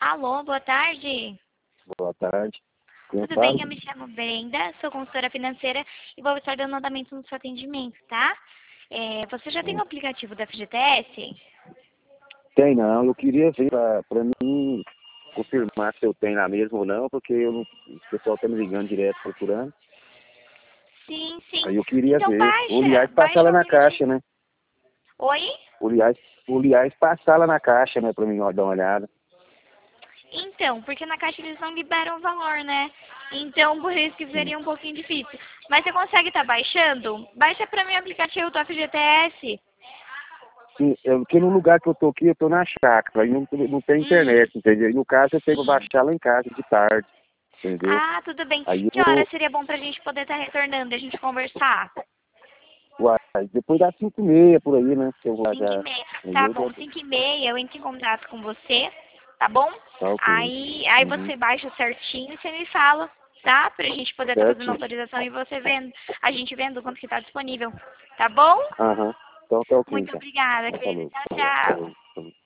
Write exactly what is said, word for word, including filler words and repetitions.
Alô, boa tarde. Boa tarde. Quem Tudo fala? bem? Eu me chamo Brenda, sou consultora financeira e vou estar dando andamento no seu atendimento, tá? É, você já tem o aplicativo da F G T S? Tem não, eu queria ver para mim confirmar se eu tenho lá mesmo ou não, porque eu não- o pessoal está me ligando direto procurando. Sim, sim. Aí eu queria Então ver. O baixa, Liás passar baixa lá o na aplicativo. caixa, né? Oi? O Liás, o Liás passar lá na caixa, né, para mim ó, dar uma olhada. Então, porque na caixa eles não liberam o valor, né? Então, por isso que Sim. seria um pouquinho difícil. Mas você consegue estar baixando? Baixa pra mim o aplicativo do F G T S. Sim, eu, porque no lugar que eu tô aqui, eu tô na chácara, aí não, não tem Hum, internet, entendeu? E no caso eu tenho que sim. baixar lá em casa de tarde, entendeu? Ah, tudo bem. Aí Que eu, hora seria bom pra gente poder estar retornando e a gente conversar? uai, depois das cinco e meia por aí, né? Que eu vou Cinco e já. meia. Aí Tá eu bom, já. cinco e meia eu entro em contato com você, tá bom? Tá ok. Aí, aí Uhum. você baixa certinho e você me fala, tá? Pra gente poder estar fazendo Certinho. autorização e você vendo, a gente vendo quanto que tá disponível, tá bom? Aham. Então tá ok, Muito então. obrigada, Então querida. falou. Tchau, Falou. tchau. Falou. Falou.